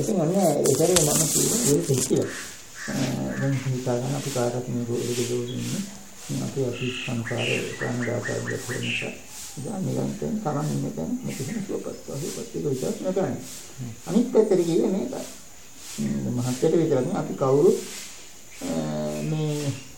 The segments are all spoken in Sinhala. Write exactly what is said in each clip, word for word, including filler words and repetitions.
ඉතින් අන්න ඒ කරේ මම කියන්නේ ඒක හිතිලා. දැන් හිතා ගන්න අපි කාටත් මේ ගොඩේ ගොඩේ අපි අපි සංකාරේ ප්‍රාණඝාතයක් කරන නිසා දැන් නිරන්තරයෙන් තරම් ඉන්න දැන් මෙතන සුවපත් සුවපත් ඒක විශ්වාස කරගන්න. අනිත් පැත්තට කිව්වේ මේක. මහත්යට විතරක් නෙවෙයි අපි කවුරුත් මේ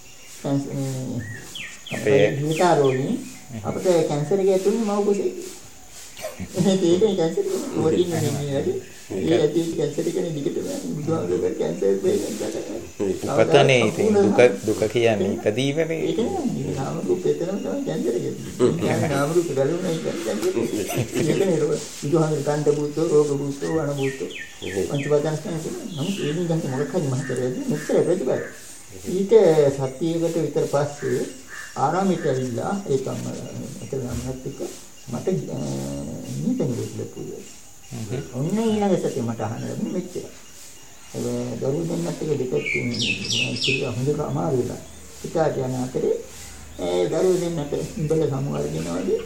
අපේ හිතාරෝගී අපිට කැන්සර් එක ඇතුළේ මව කුසේ. ඒක කැන්සර් එක ප්‍රෝටීන් නෙමෙයි. ඒ ඇති කැන්සර් එකනේ දිගට යන්නේ. බුදුහාමුදුරුවෝ කැන්සර් දෙන්නේ උපතනේ ඉතින් දුක දුක කියන්නේ ඉපදීමනේ. ඒක නේ නාම රූප එතනම තමයි කැන්සර් එක. කියන්නේ නාම රූප ගැලුණා කියන්නේ. ඒකනේ බුදුහාමුදුරුවෝ කාන්ත භූතෝ රෝග භූතෝ වන භූතෝ පංචවචන ස්කන්ධ නම් ඒ නිකන් මොකක් හරි මහතරයද මෙච්චර ප්‍රතිපල. ඊට සතියකට විතර පස්සේ ආරාමයට ඇවිල්ලා ඒකම එතන මහත් එක්ක මට නීතෙන් දෙන්න ඔන්න ඊළඟ සතිය මට අහන්න ලැබුණේ මෙච්චර. ඒ දරුවෝ දෙන්නත් එක දෙකක් තියෙනවා හොඳට අමාරු වෙලා. පිටාට යන අතරේ ඒ දරුවෝ දෙන්නට ඉබල සමුවර්ගෙන වගේ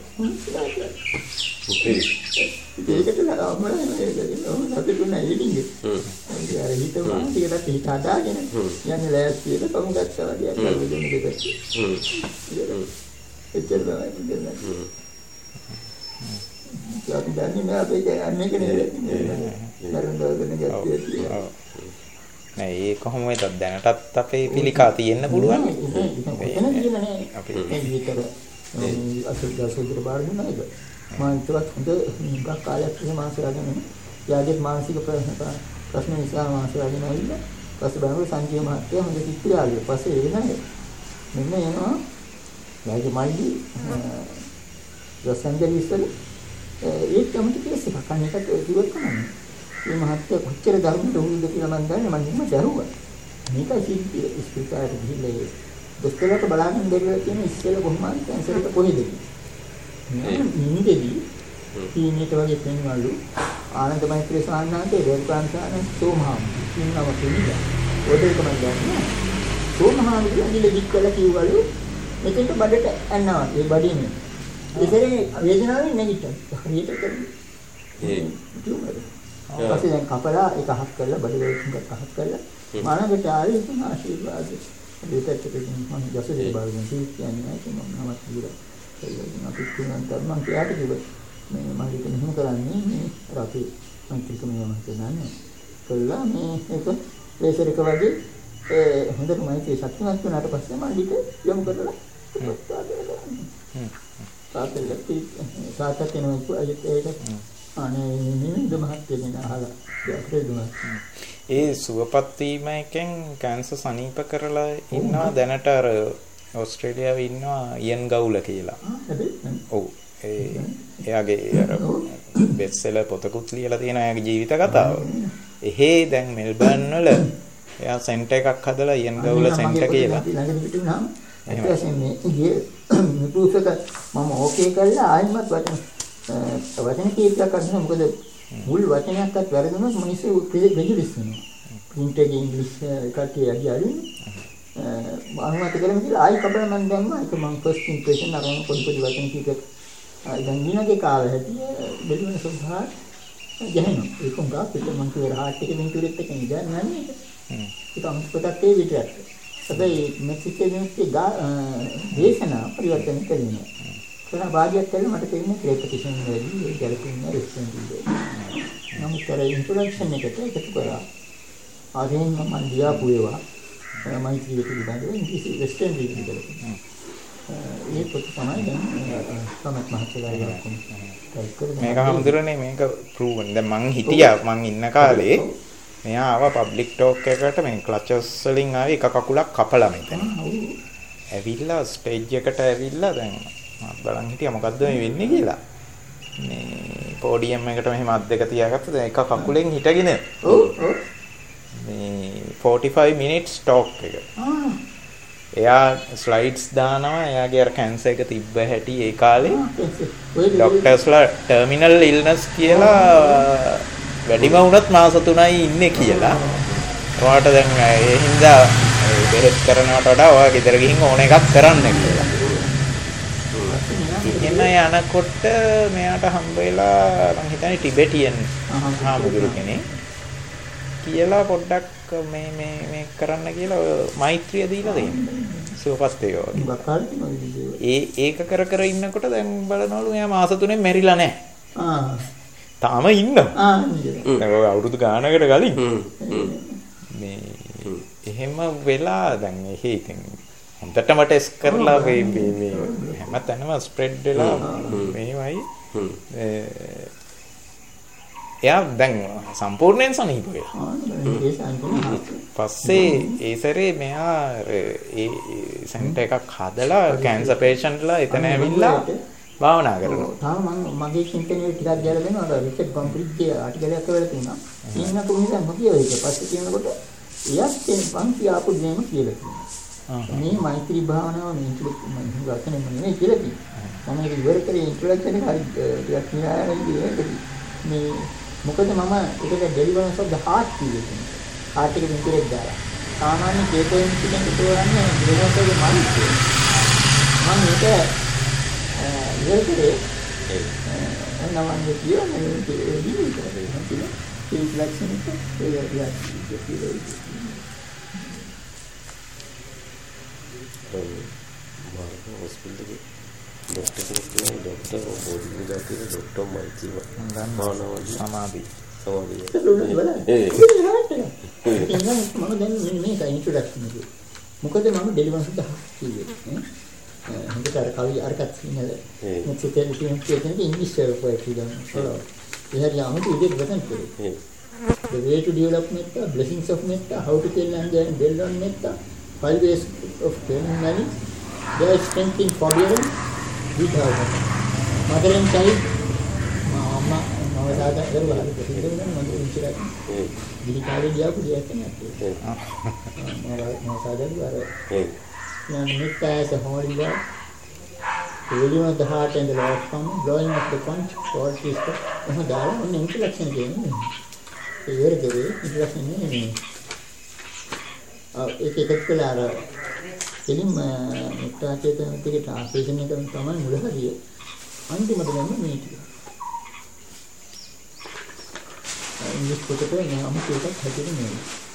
ඒකට ලාමර නේද නේද අර හිතවා ටිකක් හිත හදාගෙන යන්නේ ලෑස්තියට කමු ගත්තා වගේ දරුවෝ දෙන්න දෙකක්. එච්චර තමයි දෙන්න. අපි දන්නේ නැහැ අපි යන්නේ කනේ නරඹගෙන ගැත්තේ. නෑ ඒ කොහොමද දැනටත් අපේ පිළිකා තියෙන්න පුළුවන්. එතන කියන නෑ අපි මේ විතර අසුද්ධ අසුද්ධ බාර දුන්නා ඒක. මම ඉතවත් හොඳ නිකක් කාලයක් ඉඳන් මාසයක්ගෙන යාගේ මානසික ප්‍රශ්න නිසා මාසයක්ගෙන ඇවිල්ලා පස්සේ බලනකොට සංජීව මහත්තයා හොඳ චිත්‍රාලිය පස්සේ ඒ නෑ මෙන්න එනවා යාගේ මල්ලි ලොස් ඇන්ජලිස් වල ඒ කමිටු කේස් එකක් අනේකට ඉවත් කරනවා. මේ මහත්තයා කොච්චර ධර්මයට උරුමද කියලා මම දන්නේ මම නිකම්ම දරුවා. මේකයි සිද්ධිය ඉස්පිරිතාලේ ගිහිල්ලා දොස්තරට බලන්න බැරිව තියෙන ඉස්සෙල්ලා කොහොමද කැන්සර් එක කොහෙද කියන්නේ. නිමිදෙදී තීනීට වගේ පෙන්වලු ආනන්ද මෛත්‍රී සාන්නාන්තේ දේවකාන්තාන සෝමහාම ඉන්නව කෙනෙක්. ඔතේ තමයි ගන්න. සෝමහාම කියන්නේ වික්කල කිව්වලු මෙතෙන්ට බඩට ඇන්නවා. ඒ බඩින්නේ ඒකේ වේදනාවෙන් නැගිට්ටා. හරියට කරන්නේ. ඒ කිව්වද? ඊපස්සේ දැන් කපලා ඒක අහක් කරලා බඩ වලට අහක් කරලා මානකට ආවේ ඉතින් ආශිර්වාද. ඒකත් එකකින් මම ජසදේ බාරගෙන කියන්නේ නැහැ මම නමත් කියලා. ඒක අපි කියනන්ට මම කියාට කිව්වා මේ මම ඒක මෙහෙම කරන්නේ මේ රාත්‍රී මන්ත්‍රික මෙහෙම කරනන්නේ. කළා මේ ඒක ලේසර් එක වගේ ඒ හොඳට මයිටි ශක්තිමත් වුණාට පස්සේ මම ලිට යොමු කරලා ප්‍රස්තාවය කරන්නේ. තාත්තට තාත්තට කෙනෙක් අයිත් ඒක අනේ නිමින්ද මහත්කෙන අහලා අපේ දුනා. ඒ සුවපත් වීමෙන් කැන්සර් සනීප කරලා ඉන්නවා දැනට අර ඕස්ට්‍රේලියාවේ ඉන්නවා ඉයන් ගවුල කියලා. ඔව් ඒ එයාගේ අර බෙස්ට්සෙලර් පොතකුත් ලියලා තියෙනවා එයාගේ ජීවිත කතාව. එහෙ දැන් මෙල්බර්න් වල එයා සෙන්ටර් එකක් හදලා ඉයන් ගවුල සෙන්ටර් කියලා. ළඟට පිටුනාම ඒකෙන් මේ ගියේ නිපුසක මම ඕකේ කරලා ආයෙමත් වචන වචන කීපයක් අරගෙන මොකද මුල් වචනයක්වත් වැරදුනොත් මිනිස්සු ප්‍රෙජුඩිස් වෙනවා. ප්‍රින්ට් එකේ ඉංග්‍රීසි කට්ටිය යන්නේ අ අනුමත කරලා කියලා ආයෙ කබල මම දැම්මා ඒක මම ෆස්ට් ඉම්ප්‍රෙෂන් අරගෙන පොඩි පොඩි වචන කීපයක් දැන් දිනගේ කාලේ හැටි බෙලුන සබහා ගහනවා. ඒක උංගා පිට මම කිව්වා හાર્ට් එකේ මින්ටුරෙත් එකෙන් ගන්නන්නේ ඒක. ඒක අමුතුපතක් ඒ විදිහට. හැබැයි මෙක්සිකෝයේ ගා දේශනා පරිවර්තන කරනවා. කරන භාගයක් කරලා මට තේරෙන්නේ ක්‍රේපටිෂන් වලදී ඒ ගැලපෙන්නේ රෙස්පොන්ඩ් එක. නමුත් අර ඉන්ට්‍රොඩක්ෂන් එකට එකතු කරා. ආදීන් මම ලියාපු ඒවා මම කීයේ පිළිබඳව ඉංග්‍රීසි වෙස්ටර්න් රීඩින් කරලා. ඒ පොත තමයි දැන් සමත් මහත්තයාලා යන්නේ. මේක හම්දුරනේ මේක ප්‍රූවන්. දැන් මං හිටියා මං ඉන්න කාලේ මෙයා ආවා පබ්ලික් ටෝක් එකකට මේ ක්ලචස් වලින් ආවේ එක කකුලක් කපලා මෙතන. ඇවිල්ලා ස්ටේජ් එකට ඇවිල්ලා දැන් මම බලන් හිටියා මොකද්ද මේ වෙන්නේ කියලා. මේ පෝඩියම් එකට මෙහෙම අත් දෙක තියාගත්තා දැන් එක කකුලෙන් හිටගෙන. ඔව් ඔව්. මේ forty-five minutes talk එක. ආ. එයා ස්ලයිඩ්ස් දානවා එයාගේ අර කැන්සර් එක තිබ්බ හැටි ඒ කාලේ. ડોක්ටර්ස්ලා ටර්මිනල් ඉල්නස් කියලා වැඩිම වුණත් මාස තුනයි ඉන්නේ කියලා. ඔයාට දැන් ඒ හින්දා බෙහෙත් කරනවට වඩා ඔයා ගෙදර ගිහින් ඕන එකක් කරන්න කියලා. එන්න යනකොට මෙයාට හම්බ වෙලා මම හිතන්නේ ටිබෙටියන් හාමුදුරු කෙනෙක්. කියලා පොඩ්ඩක් මේ මේ මේ කරන්න කියලා මෛත්‍රිය දීලා දෙන්න. සුවපත් වේවා. ඒ ඒක කර කර ඉන්නකොට දැන් බලනවලු එයා මාස තුනෙන් මැරිලා නැහැ. ආ. තාම ඉන්නවා. ආ. දැන් අවුරුදු ගානකට කලින්. මේ එහෙම වෙලා දැන් එහෙ ඉතින් හොඳටම ටෙස්ට් කරලා මේ මේ හැමතැනම ස්ප්‍රෙඩ් වෙලා මේවයි එයා දැන් සම්පූර්ණයෙන් සනීප වෙලා. පස්සේ ඒ සැරේ මෙයා ඒ සෙන්ටර් එකක් හදලා කැන්සර් පේෂන්ට්ලා එතන ඇවිල්ලා භාවනා කරනවා. තාම මම මගේ චින්තනයේ ටිකක් ගැලලා දෙනවා. අර රිචඩ් කොම්ප්ලිට්ගේ ආටිකලයක් කරලා තිනවා. ඉන්න කොහොමද මොකියෝ ඒක පස්සේ කියනකොට එයාත් මේ පන්ති ආපු දෙයම කියලා කියනවා. මේ මෛත්‍රී භාවනාව මේ ඉන්ට්‍රොඩක්ෂන් මම ගතනේ මම නේ කියලා කිව්වා. මම ඒක ඉවර කරේ ඉන්ට්‍රොඩක්ෂන් එක හරි ටිකක් නිරායයි මේ මොකද මම ඒකට ඩෙලිවරන්ස් ඔෆ් ද හાર્ට් කියන්නේ. හાર્ට් එකේ ඉන්ටරෙක් දාලා. සාමාන්‍ය කේතෝ ඉන්සිඩන්ට් තෝරන්නේ ඩෙලිවරන්ස් ඔෆ් ද මයින්ඩ්. මම ඒක ඉවර කරේ එන්නම් මම කියන්නේ මේ ඩිලීට් කරලා තියෙනවා. ඒ ෆ්ලැක්ෂන් එක ඒ රියැක්ට් මාර්ග හොස්පිටල් එකේ ડોක්ටර් කෙනෙක් ડોක්ටර් බෝධි જાති ડોක්ටර් මෛත්‍රී මානවදී සමාධි සමාධිය ඒ ඒක මම දැන් මේක ඉන්ට්‍රොඩක්ෂන් එක. මොකද මම ඩෙලිවරන්ස් එක කිව්වේ. හොඳට අර කවි අරකට සිංහල මුචිතෙන් කියන කියන ඉංග්‍රීසි වල පොයිට්‍රි ගන්නවා. ඒ හරිය අමුතු විදිහට වචන කරේ. The way to develop metta, blessings of metta, how to tell and then build on metta, five ways of training knowledge, there is strength in forbearance, without mother and child, mama, mama sada, everyone, everyone, mother and child, jadi kali dia pun dia kena tu, mama sada juga, yang metta as a holy word, the volume of the heart and the Lord's common, blowing of the conch, God is the, oh, dah, on introduction again. ඒ ඉවර කරේ ඉන්ට්‍රොඩක්ෂන් නේ ආ ඒක එකක් කළා අර එලින්ම මෙත්තා චේතන ටික ට්‍රාන්ස්ලේෂන් එක තමයි මුල හරිය අන්තිමට ගන්න මේ ටික ඉංග්‍රීසි පොතේ මේ අමුතු එකක් හැදෙන්නේ නේ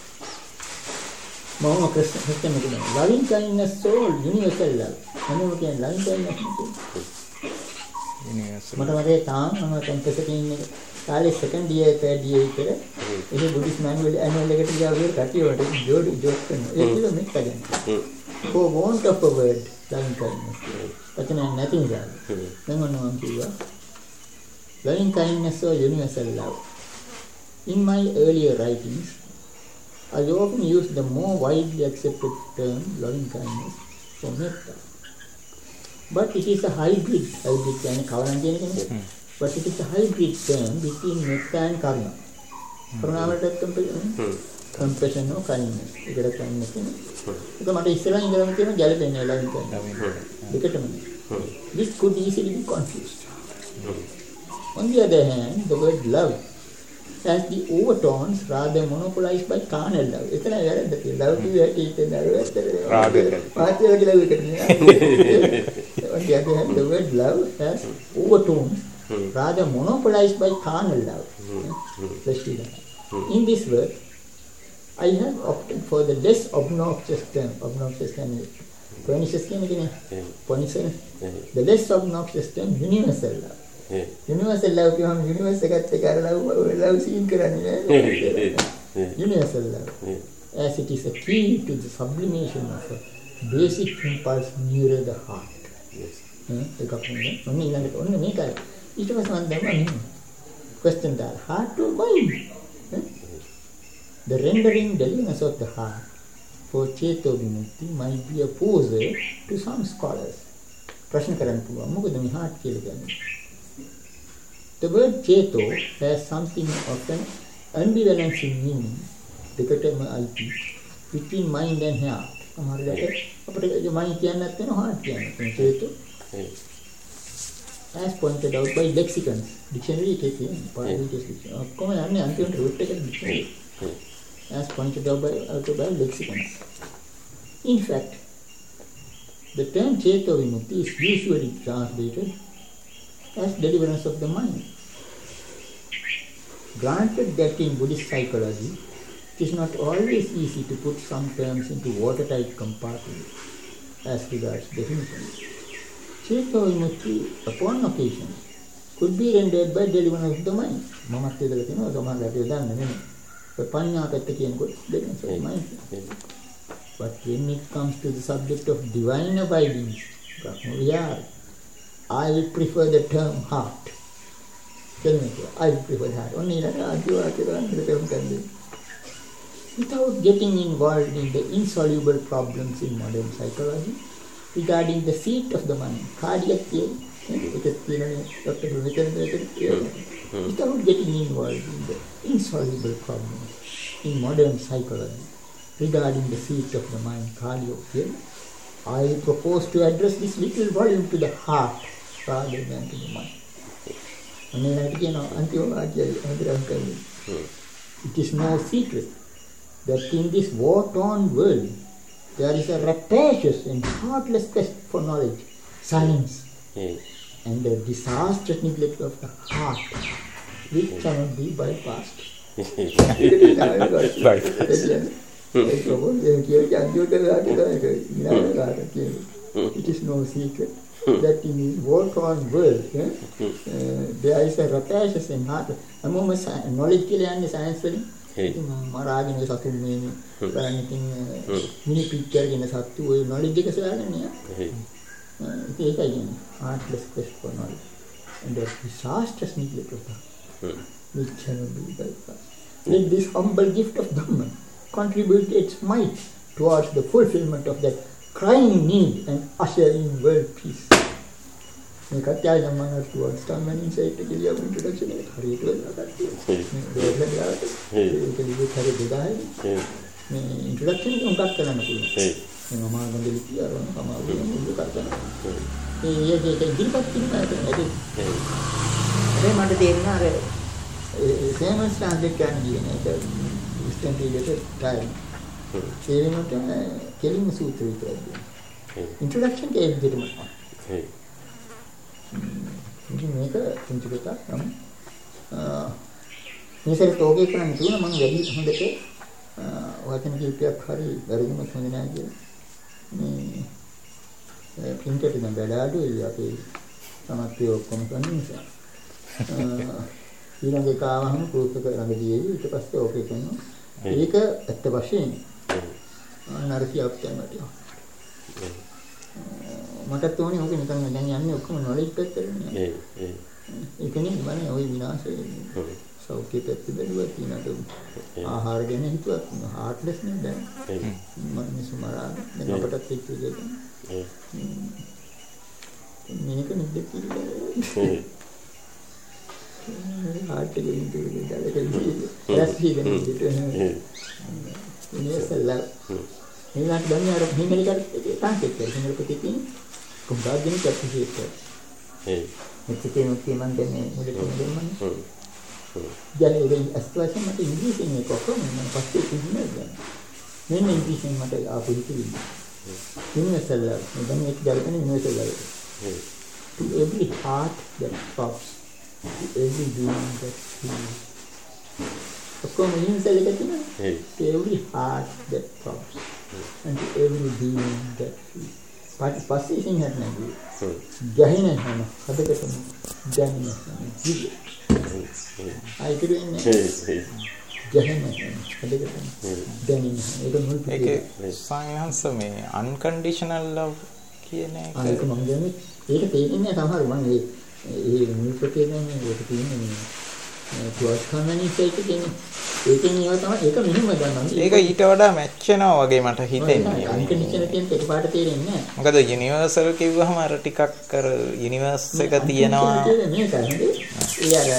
මම ප්‍රශ්න හිතන්න පුළුවන් loving kindness soul universal love මොනවද කියන්නේ loving kindness universal මට මතකයි තාම මම කැම්පස් එකේ ඉන්නේ කාලේ සෙකන්ඩ් ඉයර් තර්ඩ් ඉයර් විතර ඒ බුද්දිස් මැනුවල් ඇනුවල් එකට ගියා වගේ කටිය වලට ජෝඩි ජෝක් කරනවා ඒක කිව්ව මෙත් ගන්න for want of a word loving kindness වචන නැති නිසා දැන් මොනවා කිව්වා loving kindness or universal love in my earlier writings I often use the more widely accepted term loving kindness for metta but it is a hybrid hybrid කියන්නේ කවරන් කියන කෙනෙක් but it is a hybrid term between metta and karma. Karma වලට compassion or kindness. ඒකට kindness කියන්නේ. ඒක මට ඉස්සරහින් ඉඳලා තියෙන ගැළපෙන්නේ loving kindness. දෙකටම. This could easily be confused. On the other hand, the word love has the overtones rather monopolized by carnal love. එතන වැරද්ද තියෙනවා. love කිව්වේ හිතේ නරවැත්තේ. රාගය. පාත්‍ය කියලා එකට නේ. On the other hand, the word love has overtones Hmm. rather monopolized by carnal love. Hmm. Hmm. In this work, I have opted for the less obnoxious term. Obnoxious term is pernicious term again. Pernicious. The less obnoxious term, universal love. Yeah. Universal love ki hum universe se katte kar love love scene karane universal love. Yeah. As it is a key to the sublimation of a basic impulse nearer the heart. Yes. එකක් නේ. ඔන්න ඊළඟට ඔන්න මේකයි. ඊට පස්සේ මම දැම්මා question that heart to mind. The rendering deliverance of the heart for Cheto Vimukti might be a poser to some scholars. ප්‍රශ්න කරන්න පුළුවන්. මොකද මේ heart කියලා කියන්නේ? The word Cheto has something of an ambivalencing meaning. දෙකටම අයිති between mind and heart. සමහරවිට අපිට mind කියන්නත් වෙනවා heart කියන්නත්. Cheto as pointed out by lexicons, dictionary එකේ ඔක්කොම යන්නේ අන්තිමට root එකට dictionary. As pointed out by, out by lexicons. In fact, the term Cheto Vimukti is usually translated as deliverance of the mind. Granted that in Buddhist psychology, It is not always easy to put some terms into watertight compartments as regards definition. Cheto vimukti, upon occasion, could be rendered by deliverance of the mind. Mamat yodala තියෙනවා සමහරවිට යොදන්නේ නෙමෙයි. ඒ පඤ්ඤා පැත්ත කියනකොට deliverance of the mind. But when it comes to the subject of divine abiding, I will prefer the term heart. Tell me, I will prefer the heart. Only that without getting involved in the insoluble problems in modern psychology regarding the seat of the mind, cardiac theory, without getting involved in the insoluble problems in modern psychology regarding the seat of the mind, cardiac theory, I propose to address this little volume to the heart rather than to the mind. It is no secret that in this war-torn world there is a rapacious and heartless quest for knowledge, science, mm. and the disastrous neglect of the heart, which cannot be bypassed. It is no secret that in this war-torn world eh, uh, there is a rapacious and heartless. Knowledge and science. මරාගෙන සතුන් මේ බලන්න ඉතින් මිනි පික්චර් කියන සත්තු ඔය knowledge එක සොයාගෙන නේ. ඒකයි කියන්නේ heartless quest for knowledge and the disastrous neglect of that which cannot be bypassed. Let this humble gift of Dhamma contribute its might towards the fulfillment of that crying need and usher in world peace. මේ කතාව නම් මම towards Dhamma insight එක කියලා introduction එක හරියට වෙනවා කට්ටිය. ඒක ලියුත් හරිය දෙදායි. මේ introduction එක උන්ටත් කරන්න පුළුවන්. මේ මම ආගන්දලි කියනවා තමයි මුළු කතාව. ඒ ඒක ඒක ඉදිරිපත් කිරීම තමයි. ඒ මට තේරෙනවා අර ඒ famous translate කරන්න කියන එක instant related time. ඒ වෙනකොට කෙලින්ම සූත්‍ර විතරයි. introduction එක ඒ විදිහටම. ඉතින් මේක පුංචි එකක් තමයි. මේ සැරේ තෝගේ කරන්න තියෙන මම වැඩි හොඳට වචන කිහිපයක් හරි වැරදිම හොඳ නැහැ කියලා. මේ print එක දැන් වැඩ අඩුයි අපේ සමත්ය ඔක්කොම කරන නිසා. ඊළඟ එක ආවම proof එක ළඟ දීවි ඊට පස්සේ ඕකේ කරනවා. ඒක ඇත්ත වශයෙන් නරකියක් තමයි. මටත් ඕනේ ඕක නිකන් දැන් යන්නේ ඔක්කොම knowledge පැත්තට නේ. ඒ ඒ ඒකනේ මම ওই විනාශය සෞඛ්‍ය පැත්ත බැලුවා තියෙනට ආහාර ගැන හිතුවත් heartless නේ දැන්. මිනිස්සු මරා දැන් අපටත් එක්ක දෙයක්. මේක නිදෙක් කියලා. heart එකේ ඉඳි දාලා රැස්ටි දෙන්න දෙන්න. ඉනියසලා මේකට දැන් අර හිමලිකට ට්‍රාන්ස්ලේට් කරලා හිමල පොතේ තියෙන කොහොමද දෙන්නේ කැප්ටිවේට් එක. ඒ මෙතේ මොකද මම දැන් මුලට දෙන්නන්නේ. දැන් ඒක අස්තවාසිය මට ඉංග්‍රීසියෙන් එක කොහොමද මම පස්සේ ඉංග්‍රීසියෙන් ගන්න. මෙන්න ඉංග්‍රීසියෙන් මට ආපු හිතේ. ඉනියසලා දැන් මේක දැල්කනේ ඉනියසලා. To every heart that throbs, to every being that feels. ඔක්කොම ඉනියසලා එක තියෙනවා. To every heart that throbs. And to every being that feels. But පස්සේ ඉතින් හැදෙන්නේ. ගැහින හැම හදකටම දැනෙන ජීවිතය. අයි කියන්නේ. ගැහින හැම හදකටම දැනෙන. ඒක මුල් පිටේ. ඒක සයන්ස් මේ unconditional love කියන එක. ඒක මම කියන්නේ ඒක තේරෙන්නේ සමහර මම ඒ ඒ මුල් පිටේ දැන් ඒක තියෙන්නේ මේ ටුවර්ස් කමියුනිකේට් කියන්නේ ඒකෙන් ඒවා තමයි ඒක මෙහෙම ගන්නවා. ඒක ඊට වඩා මැච් වෙනවා වගේ මට හිතෙන්නේ. අන්කන්ඩිෂනල් කියන එක පාට තේරෙන්නේ නැහැ. මොකද යුනිවර්සල් කිව්වහම අර ටිකක් අර යුනිවර්ස් එක තියෙනවා. මේක හරි. ඒ අර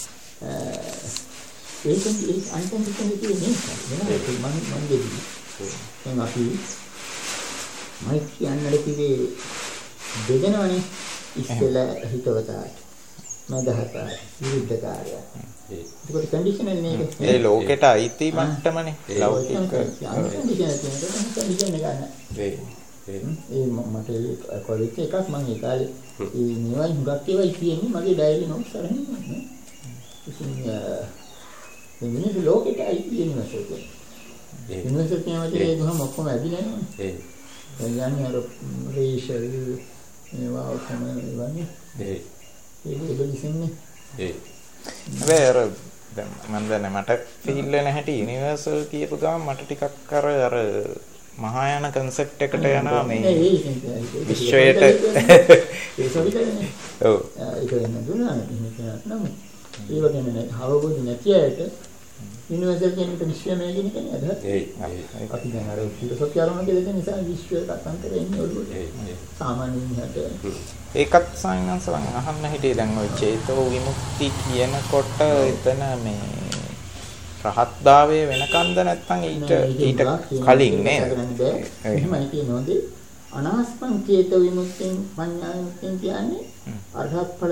ඒකෙන් ඒ අන්කන්ඩිෂනල් කියන්නේ නේද? මම මම දෙවි. මම අපි මයි කියන්නේ කිව්වේ දෙදෙනානේ ඉස්සෙල්ලා හිතවතාට. මදහත විරුද්ධකාරය. ඒක කන්ඩිෂනල් නේද? ඒ ලෝකෙට අයිති මට්ටමනේ. ලෞකික කන්ඩිෂනල් කියන්නේ කන්ඩිෂන් එක ගන්න. ඒ ඒ මට කොලිට එකක් මම ඒ කාලේ ඒ නිවයි හුඟක් ඒවා කියන්නේ මගේ ඩයරි නෝට්ස් අරගෙන ඉන්නේ. ඉතින් මේ මිනිස්සු ලෝකෙට අයිති වෙනවා ඒක. යුනිවර්සිටි එකේ ගහම ඔක්කොම ඇදිලා යනවා. ඒ. දැන් යන්නේ අර රේෂල් ඒවා ඔක්කොම ඉවන්නේ. ඒ. ඒක ඉබලිසින්නේ. ඒ. හැබැයි අර දැන් මම දන්නේ මට ෆීල් වෙන හැටි යුනිවර්සල් කියපු ගමන් මට ටිකක් අර අර මහායාන කන්සෙප්ට් එකට යනවා මේ විශ්වයට ඒ සොරිකනේ. ඔව්. ඒක වෙන දුන්නා නම් ඒ වගේ නේ අවබෝධ නැති අයට යුනිවර්සල් කියන එක විශ්වමය කියන එක නේද? ඒ අපි දැන් අර ෆිලොසොෆි ආරම්භ කළ දෙන නිසා විශ්වයට අතන්තර එන්නේ ඔළුවට. සාමාන්‍යයෙන් හට ඒකත් සංඥාසලන් අහන්න හිටියේ දැන් ওই චේතෝ විමුක්ති කියනකොට එතන මේ රහත්භාවයේ වෙනකන්ද නැත්නම් ඊට ඊට කලින් නේද? එහෙමයි කියනෝදී අනාස්පං චේතෝ විමුක්තිය පඤ්ඤා විමුක්තිය කියන්නේ අරහත් ඵල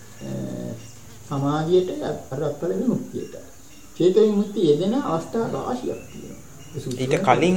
සමාධියට අරහත් ඵල විමුක්තියට. චේතෝ විමුක්තිය යෙදෙන අවස්ථා රාශියක් තියෙනවා. ඊට කලින්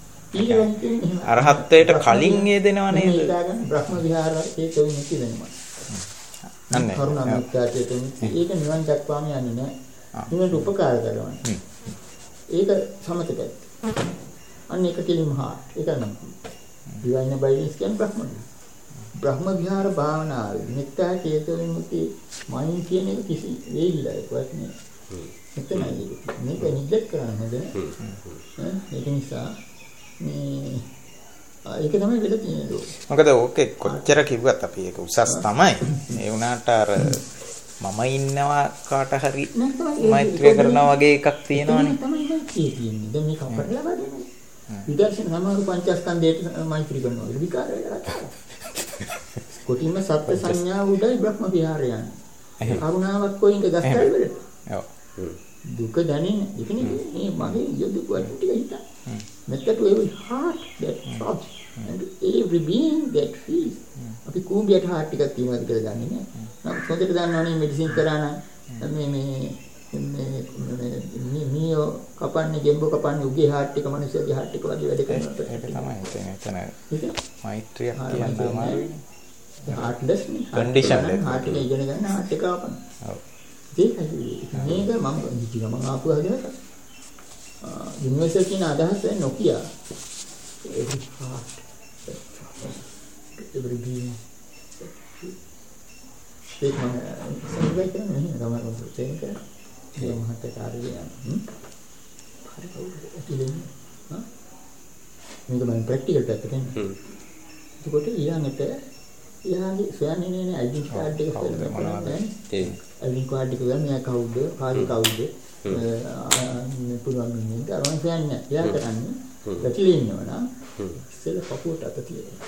අරහත්ත්වයට කලින් යෙදෙනව නේද? බ්‍රහ්ම විහාර චේතෝ විමුක්තිය වෙනවා. අන්න කරුණාමිත්‍යා චේතෝ විමුක්තිය ඒක නිවන් දක්වාම යන්නේ නැහැ. නිවනට උපකාර කරනවා. ඒක සමතකයි. අන්න ඒක කෙලින්ම හාත්. ඒක නම්. divine bodies කියන්නේ බ්‍රහ්ම. බ්‍රහ්ම විහාර භාවනාවේ මෙත්තා චේතෝ විමුක්තිය මයින් කියන එක කිසි වෙයිලක් වත්නේ. මෙතනයි මේක නිදෙක් කරන්න හොඳ ඈ ඒක නිසා මේ ඒක තමයි වෙලා තියෙන්නේ. මොකද ඕකේ කොච්චර කිව්වත් අපි ඒක උසස් තමයි. ඒ වුණාට අර මම ඉන්නවා කාට හරි මෛත්‍රිය කරනවා වගේ එකක් තියෙනවනේ. තමයි මෛත්‍රිය කියන්නේ. දැන් මේක අපට ලබා දෙන්නේ. විදර්ශන සමාධි පංචස්කන්ධයට මෛත්‍රී කරනවා. විකාර වෙලා කරා. කොටින්ම සත්‍ය සංඥා උඩයි බ්‍රහ්ම විහාරය යන්නේ. කරුණාවක් කොයින්ද ගස්කල් වලට. ඔව්. දුක දැනෙන්නේ. ඒකනේ මේ මගේ යොදු කොට ටික හිතා. මෙතට every heart that throbs and every being that feels. අපි කූඹියට heart එකක් තියෙනවද කියලා දන්නේ නැහැ. නම් හොඳට දන්නවනේ මෙඩිසින් කරා නම් මේ මේ මේ මීයෝ කපන්නේ ගෙම්බෝ කපන්නේ උගේ heart එක මිනිස්සුගේ heart එක වගේ වැඩ කරනවා. ඒක තමයි එතන එතන මෛත්‍රිය කියන්න අමාරුයි. heartless නේ. condition එක. heart එක ඉගෙන ගන්න heart එක ආපන. ඔව්. ඒකයි මේක මම කිව්වා මම ආපු හදනක යුනිවර්සල් කියන අදහස නොකිය every heart every being ඒක මම සම්බන්ධ කරන්නේ නැහැ තමයි තේරුම් ගන්න. ඒ මහත් කාර්යය හ්ම් හරි කවුරුද හා මේක මම ප්‍රැක්ටිකල් පැත්තට හ්ම් ඒකට ඊළඟට ඊළඟේ සොයන්නේ නේ අයිඩෙන්ටි කාඩ් එක මොනවද ඒ අයිඩෙන්ටි කාඩ් එක ගන්න මෙයා කවුද කාගේ කවුද මේ පුළුවන් නේ අරන් කියන්නේ යා කරන්නේ පැටලී ඉන්නවනම් ඉස්සෙල්ලා පපුවට අත තියලා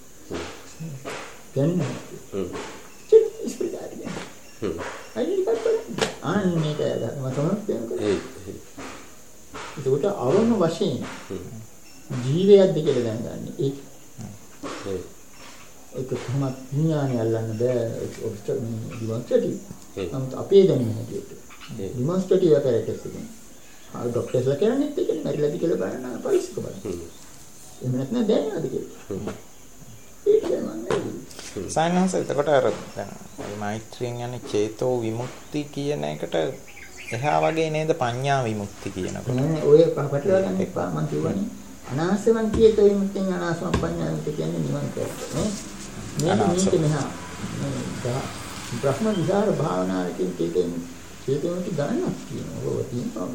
ගන්න හ්ම් ඉස්පිරිතාරිය හ්ම් අයිඩෙන්ටි කාඩ් බලන්න අනේ ඒක මම තමයි කියනවා ඒ ඒකට අවම වශයෙන් ජීවයක්ද කියලා දැනගන්න ඒක ඒ ඒක කොහොමද විඥානය අල්ලන්න බෑ ඔබස්ටර් ඩිමොන්ස්ට්‍රේටිව් නමුත් අපේ දැනුම හැටියට ඩිමොන්ස්ට්‍රේටිව් අපරේටස් එකෙන් ආ ડોක්ටර්ස්ලා කියන්නේ ඒක මැරිලාද කියලා බලන්න පරීක්ෂක බලන්න එහෙම නැත්නම් දැනනවාද කියලා ඒක දැනන්නේ සයන්ස් එතකොට අර දැන් මෛත්‍රියෙන් යන්නේ චේතෝ විමුක්ති කියන එකට එහා වගේ නේද පඤ්ඤා විමුක්ති කියනකොට ඔය පටලවා ගන්න එපා මම කියවනේ අනාසවන් චේතෝ විමුක්තියෙන් අනාසවන් පඤ්ඤා විමුක්ති කියන්නේ නිවන් කරන්නේ නේ මේක මෙහා බ්‍රහ්ම විහාර භාවනාවකින් චේතෝ චේතෝ විමුක්ති ගණනක් කියනවා ඔය තියෙනවා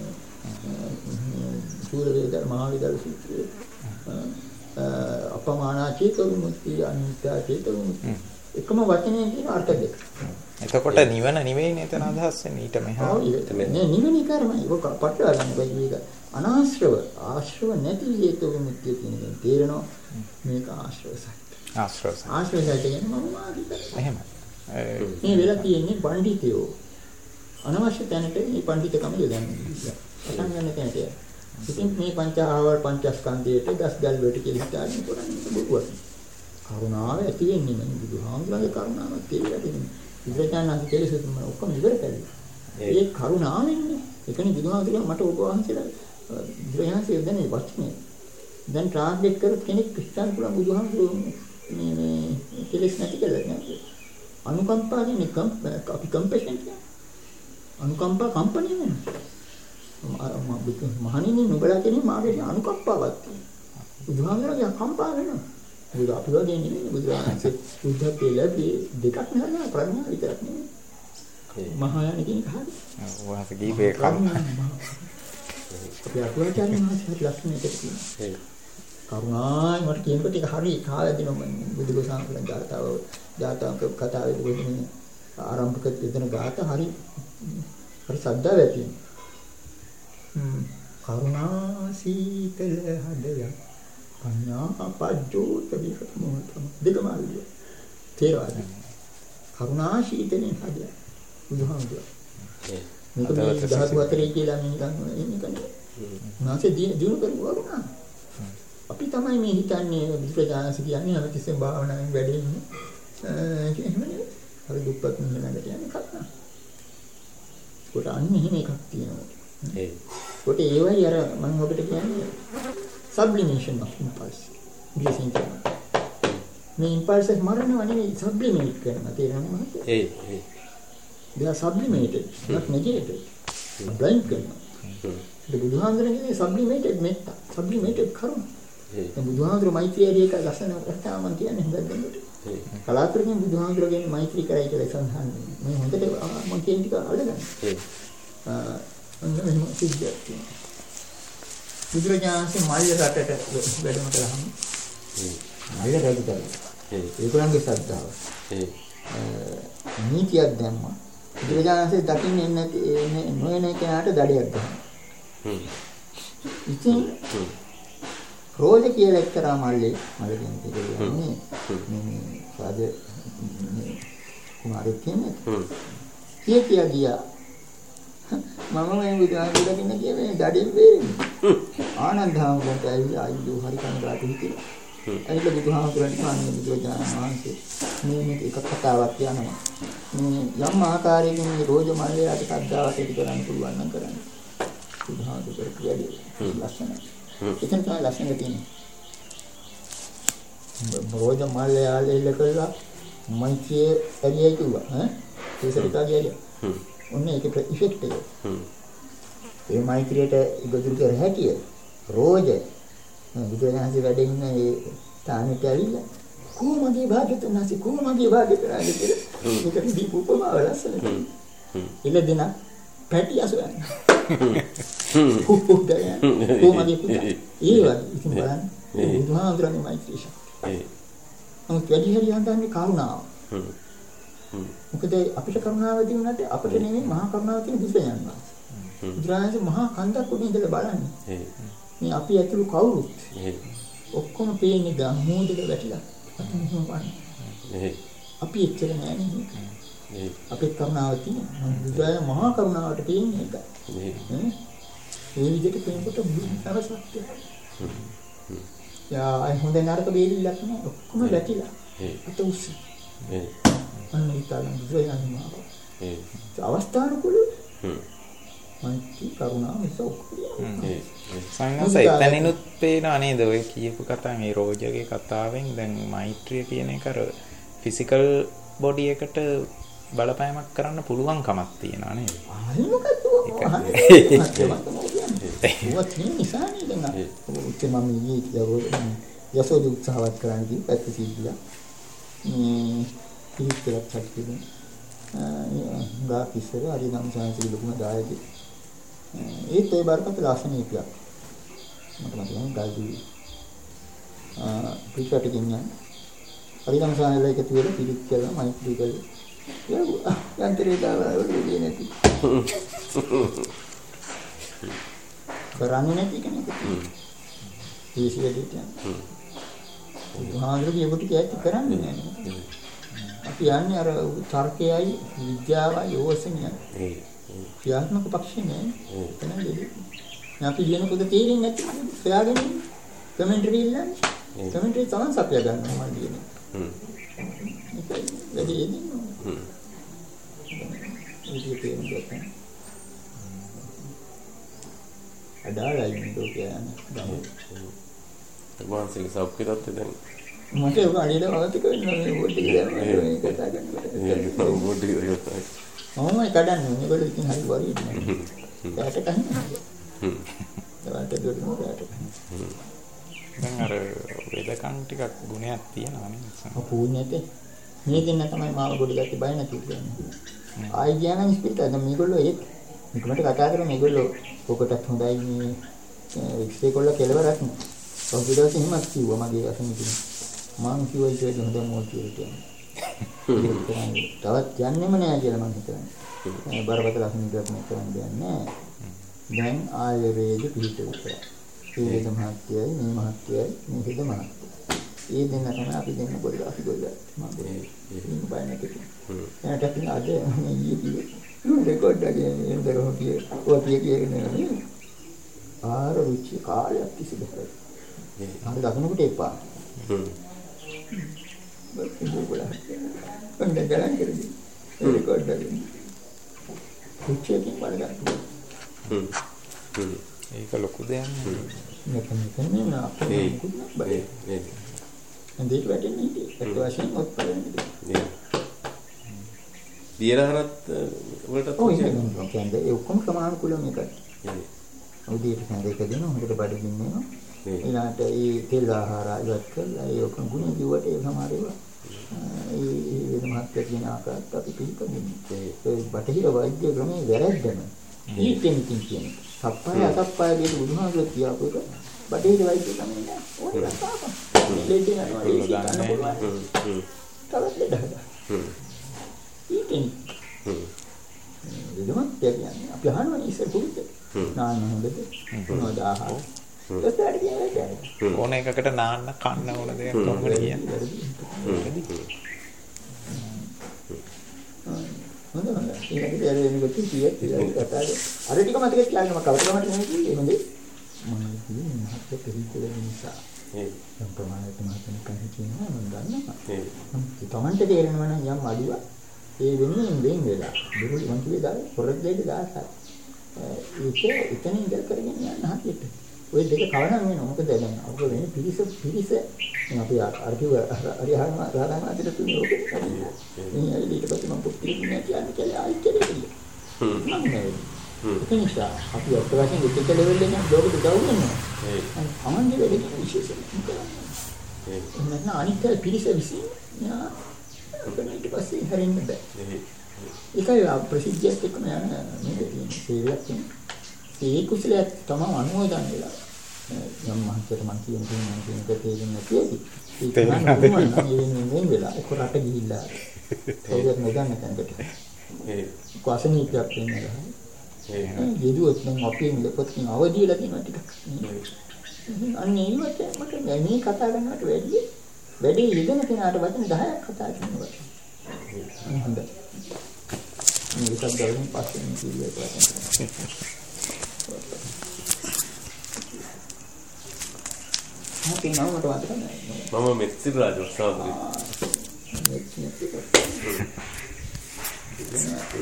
සූර වේදර මහා විදර සූත්‍රය අපමානා චේතෝ විමුක්ති අනිත්‍ය චේතෝ විමුක්ති එකම වචනයෙන් කියන අර්ථ දෙක. එතකොට නිවන නෙවෙයි නේතන අදහස් වෙන්නේ ඊට මෙහා. නේ නිවන කරමයි. ඔක පටලවා ගන්න බෑ මේක. අනාශ්‍රව ආශ්‍රව නැති චේතෝ විමුක්තිය කියන එකෙන් තේරෙනවා මේක ආශ්‍රව සත්‍ය. ආශ්‍රව සත්‍ය. ආශ්‍රව සත්‍ය කියන්නේ මම වාදිත. එහෙමයි. මේ වෙලා තියෙන්නේ පඬිතයෝ. අනවශ්‍ය තැනට මේ පඬිතකම යොදන්නේ. පටන් ගන්න තැනට. ඉතින් මේ පංච ආවර පංචස්කන්ධයට දස් ගල් වලට කියලා හිතාගෙන කරන්නේ බුදුවත්. කරුණාව ඇති වෙන්නේ නේ බුදුහාමුදුරගේ කරුණාවක් කියලා දෙන්නේ. විද්‍යාඥාන්සේ කෙලෙසුත් මම ඔක්කොම ඉවර කළේ. ඒ කරුණාවෙන්නේ. ඒකනේ බුදුහාමුදුරුවෝ මට ඔබ වහන්සේලා විද්‍යාඥාන්සේ දෙන්නේ වචනේ. දැන් ට්‍රාන්ස්ලේට් කරපු කෙනෙක් හිතන්න පුළුවන් බුදුහාමුදුරුවෝ මේ මේ කෙලෙස් නැති කියලා නේද? අනුකම්පා කියන්නේ අපි කම්පැෂන් කියන්නේ. අනුකම්පා කම්පණය වෙනවා. මහණෙනි නුඹලා කියන්නේ මාගේ අනුකම්පාවක් තියෙනවා. බුදුහාමරගේ කම්පා වෙනවා. බුදු අපි වගේ නෙමෙයි බුදුහාමරගේ බුද්ධත්වයේ ලැබී දෙකක් නෑ ප්‍රඥා විතරක් නෙමෙයි. මහායාන කියන කහරි. ඔහස කීපේ කම්පා. අපි අකුරචාරි මහසත් ලක්ෂණයකට කියනවා. කරුණායි මට කියනකොට ඒක හරි කාලය දිනවා මම බුදුගොසාම කියන ගාතාව ගාතාවක කතාවේදී වෙන්නේ ආරම්භක දෙන ගාත හරි හරි සද්දා වැටෙන. හ්ම් කරුණා සීතල හදය පඤ්ඤා පජ්ජෝත විහතමෝතම දෙකම අල්ලිය. තේරවාද? කරුණා සීතලෙන් හදය බුදුහාමුදුරුවෝ. මේක මේ දහස් හතරේ කියලා මේ නිකන් එන්නේ. නැසෙ දිනු කරුවා අපි තමයි මේ හිතන්නේ බුදුරජාණන් කියන්නේ හැමතිස්සෙම භාවනාවෙන් වැඩි ඉන්නේ. එහෙම නෙවෙයි. හරි දුප්පත් මිනිහකට යන්නේ කතා. කොට අන්න එහෙම එකක් තියෙනවා. ඒ. කොට ඒ වගේ අර මම ඔබට කියන්නේ sublimation of impulse. ඉංග්‍රීසියෙන් කියනවා. මේ impulse එක මරණව නෙවෙයි sublimate කරනවා තේරෙනවද මහත්තයා? ඒ ඒ. they are sublimated, not negated. blind කරනවා. ඒ බුදුහාමුදුරනේ sublimated මෙත්ත, sublimated කරුණ. ඒ බුදුහාමුදුරුවෝ මෛත්‍රිය ඒක ලස්සන කතාවක් මම කියන්නේ හොඳට දෙන්නට. කලාතුරකින් බුදුහාමුදුරුවෝගෙන් මෛත්‍රී කරයි කියලා සඳහන් වෙනවා. මම හොඳට මම කියන ටික අල්ලගන්න. ඒ ආ මම සිද්ධියක් තියෙනවා. බුදුරජාණන්සේ මල්ල රටට වැඩම කළාම ඒ මල්ල රජුට ඒ ඒගොල්ලන්ගේ ශ්‍රද්ධාව ඒ නීතියක් දැම්මා. බුදුරජාණන්සේ දකින්නේ නැති නොයන කෙනාට දඩයක් ගන්නවා. හ්ම්. ඉතින් රෝජ කියලා එක්තරා මල්ලේ මල කියන්නේ මේ සාද මේ කුමාරයෙක් කියන්නේ කිය කිය ගියා මම මේ බුදුහාමුදුරුවෝ දකින්න කිය මේ දඩෙන් බේරෙන්නේ ආනන්ද හාමුදුරුවෝ ඇවිල්ලා අයියෝ හරි කනගාටු හිටියා. ඇවිල්ලා බුදුහාමුදුරුවන්ට කියන්නේ බුදුරජාණන් වහන්සේ මේ මේක එක කතාවක් කියනවා. මේ යම් ආකාරයකින් මේ රෝජ මල්ලේ අට සද්දාවක් ඇති කරන්න පුළුවන් නම් කරන්න. බුදුහාමුදුරුවෝ කියන්නේ ලස්සනයි. එතන තමයි ලස්සන තියෙන්නේ. රෝජ මල්ලේ ආලෙල්ල කළා මයිකේ එළිය කිව්වා ඈ ඒසරිකා ගියලා. හ්ම්. ඔන්න ඒකේ ඉෆෙක්ට් එක. හ්ම්. ඒ මයික්‍රියට ඉගොදුරු කර හැකිය. රෝජ බුදුරජාණන්සේ වැඩ ඉන්න ඒ තානෙට ඇවිල්ලා කොහොමගේ භාග්‍යතුන් නැසි කොහොමගේ භාග්‍යතුන් ආගේ කියලා. ඒකට දීපු උපමාව ලස්සන. හ්ම්. හ්ම්. ඉල දෙන පැටි අසුරන්නේ. හ්ම්. කොහොමද කොහොමගේ පුතා. ඒ වගේ ඉතින් බලන්න බුදුහාමුදුරනේ මෛත්‍රී ශක්තිය. ඒ. නමුත් වැඩි හරිය හඳන්නේ කරුණාව. හ්ම්. හ්ම්. මොකද අපිට කරුණාව තිබුණාට අපිට නෙමෙයි මහා කරුණාව තියෙන බුදුරජාණන් වහන්සේ. හ්ම්. බුදුරජාණන් මහා කන්දක් උඩ ඉඳලා බලන්නේ. ඒ. මේ අපි ඇතුළු කවුරුත්. ඒ. ඔක්කොම පේන්නේ ගම්මෝදක වැටිලා. අපි මොකක්ද බලන්නේ. ඒ. අපි එච්චර නෑ නේ. ඒ. අපේ කරුණාව තියෙනවා. බුදුරජාණන් මහා කරුණාවට පේන්නේ ඒක. ඒ. ඒ විදිහට පේනකොට බුදුසසුන සත්‍ය. හ්ම්. හ්ම්. යා අය හොඳ නරක බේරිලක් නෑ ඔක්කොම වැටිලා. ඒ. අත උස්ස. ඒ. අන්න ඊතලන් බුදුරජාණන් වහන්සේ. ඒ. අවස්ථානුකූල. හ්ම්. මෛත්‍රී කරුණාව නිසා ඔක්කොම. ඒ. සංඝස එතනිනුත් පේනවා නේද ඔය කියපු කතාව මේ රෝජගේ කතාවෙන් දැන් මෛත්‍රිය කියන එක අර ෆිසිකල් බොඩි එකට බලපෑමක් කරන්න පුළුවන් කමක් තියෙනවා නේද? ආයි මොකද ඔය නිසානේ දැන් උත්තර මම ඊයේ යසෝද උත්සාහවත් කරන්න කිව්ව පැත්ත සිද්ධිය. මේ පිළිතුරක් හදින්න. ගා කිසර හරි නම් සංසිඳ ලකුණ දායකයි. ඒත් ඒ බරපතල ආසනීපයක්. මට මතකයි ගල්දී ආ පිටට ගෙනියන හරි නම් සංසිඳ එකතු වෙලා පිළිත් කරලා මෛත්‍රී කරලා යා යන්ත්‍රේ දාලා ඔළුවේ නැති. කරන්නේ නැති කෙනෙක්. ඒසියෙදිට. උන්වහන්සේ කියපු ටික ඇත්ත කරන්නේ නැහැ. අපි යන්නේ අර තර්කයයි විද්‍යාවයි ඕසෙනිය. ඒ ක්‍රියාත්මක පක්ෂේ නෑ. එතනදී අපි කියන පොත තේරෙන්නේ නැති සොයාගෙන කමෙන්ටරි ඉල්ලන්නේ. කමෙන්ටරි තමයි සපය ගන්නවා මම කියන්නේ. හ්ම්. ඒක වැඩි එන්නේ. හ්ම්. ඒක තේරුම් අදාළයි නේද කියන්නේ. මානසික සෞඛ්‍යයත් දැන් මට ඒක අනිල අවතික වෙනවා මේ බෝඩ් එක ගන්න මේ කතා කරනකොට. ඒක බෝඩ් එක ගන්න. මම කඩන්නේ මේගොල්ලෝ ඉතින් හරි වරියි. ඒකට කන්නේ. හ්ම්. ඒකට දෙන්න ඕනේ. හ්ම්. දැන් අර වේදකම් ටිකක් ගුණයක් තියෙනවා නේද? අපූර්ණයට මේ දෙන්න තමයි මාව ගොඩ ගැටි බය නැති කියන්නේ. ආයි කියනනම් ස්පිරිට දැන් මේගොල්ලෝ ඒ නිකමට කතා කරන මේගොල්ලෝ ඔකටත් හොඳයි මේ එක්ස්රේ කොල්ල කෙලවරක් නේ. ඔෆිඩෝස් එහෙමත් කිව්වා මගේ අසමිතින්. මං කිව්වා ඒක හොඳම මොකද කියලා. තවත් යන්නෙම නෑ කියලා මං හිතන්නේ. බරපතල අසමිතියක් නේ කරන්න දෙයක් නෑ. දැන් ආයුර්වේද පිළිතුරු. ඒ වේද මහත්යයි මේ මහත්යයි මේ හිත මහත්යයි. ඒ දෙන්න තමයි අපි දෙන්න පොඩි අපි ගොල්ල මම මේ බය නැති. එයාට අපි අද මේ ඊයේ රෙකෝඩ් එකේ ඉඳලා කියේ ඔය කියන්නේ ආර රුචි කාලයක් තිස්සේ බහරයි. හරි දකුණකට එපා. හ්ම්. බත් බෝබලා. කණ්ඩ ගලන් කරදී. රෙකෝඩ් එකේ. රුචියකින් බලගන්න. හ්ම්. හ්ම්. ඒක ලොකු දෙයක් නේ. මේක මෙතන නා අපේ කුත් බය. ඒ. දෙයක් වැටෙන්නේ ඉතින්. ඒක වශයෙන් ඔත්පලන්නේ. ඒ. දියරහරත් වලටත් ඔය කියන්නේ ඒ ඔක්කොම සමානුකූලව මේකට. ඒ. උදේට සඳ එක දෙනවා හොඳට බඩගින්න වෙනවා. ඊළාට ඒ තෙල් ආහාර ඉවත් කරලා ඒ ඔක්කොම ගුණ කිව්වට ඒ සමහර ඒවා ඒ වෙන මහත්ය කියන ආකාරයට අපි පිළිපදින්නේ. ඒ බටහිර වෛද්‍ය ක්‍රමයේ වැරැද්දම. ඊටෙන් කියන්නේ. සප්පාය අසප්පාය කියන බුදුහාමුදුරුවෝ කියපු එක බටහිර වෛද්‍ය ක්‍රමයේ නෑ. ඕන ලස්සාපන්. ලෙඩ යනවා ඒක ගන්න පුළුවන්. හ්ම්. තවත් ලෙඩ හදා. හ්ම්. ඊටෙන්. හ්ම්. දෙදමත් කියන්නේ අපි අහනවා ඉස්සර පුරුද්ද. නාන්න හොඳද? මොනවද ආහාර? ඒකට කියන්නේ ඕන එකකට නාන්න කන්න ඕන දෙයක් කොහොමද කියන්නේ? හොඳ හොඳ. ඒකට ඇර වෙනකොට කීයක් කියලා කතාද? අර ටික මතකෙත් කියන්නේ මම කවදාවත් නෙමෙයි කිව්වේ මොකද? මම කියන්නේ මහත්ය පිළිතුර නිසා. ඒ සම්ප්‍රමාණයට මහත්යන් කන්නේ කියනවා මම දන්නවා. ඒ තමන්ට තේරෙනවා නම් යම් අඩුවක් ඒ වෙන්නේ වෙන් වෙලා. බිරුලි මං කිව්වේ දාලා පොරක් දෙන්න දාසක්. ඒක එතනින් ඉඳලා කරගෙන යන්න හරියට. ඔය දෙක කවනම් වෙනවා. මොකද දැන් අපක වෙන්නේ පිරිස පිරිස අපි අර කිව්ව හරිහම රාදාම අතට තුනේ ඔක. මේ ඇයි ඊට පස්සේ මම පිළිගන්නේ කියන්නේ කියලා ආයි කෙරෙන්නේ. හ්ම්. මම නෑ. හ්ම්. ඒ නිසා අපි අත් වශයෙන් දෙක ලෙවල් එකෙන් ලෝකෙට ගවුම් වෙනවා. ඒ. අමන්ගේ වැඩේ විශේෂයි. ඒ. එහෙනම් අනිත් පිරිස විසින් යා ඊට පස්සේ හරින්න බෑ. ඒකයි ප්‍රසිද්ධියත් එක්කම යන මේක තියෙන සේවයක් තියෙනවා. ඒ කුසලයක් තමයි අනුමෝදන් වෙලා. යම් මහත්යට මම කියන දේ මම කියන එක තේරෙන්නේ නැතිවදී. ඒක නම් මේ වෙලා ඒක රට ගිහිල්ලා. කවුරුත් නොදන්න තැනකට. ඒ කුසනීපයක් වෙනවා. ඒ යෙදුවත් නම් අපේ මිලපොත්කින් අවදියලා තියෙනවා ටිකක්. අන්න ඒවට මට මේ කතා කරනවට වැඩිය වැඩි යෙදෙන කෙනාට වචන දහයක් කතා කරනවා. හොඳයි. මේකත් ගලන් පස්සේ කිව්වේ වචන. මොකද නම මට වාද කරන්නේ. මම මෙත්සිල් රාජවර්ෂාවුයි.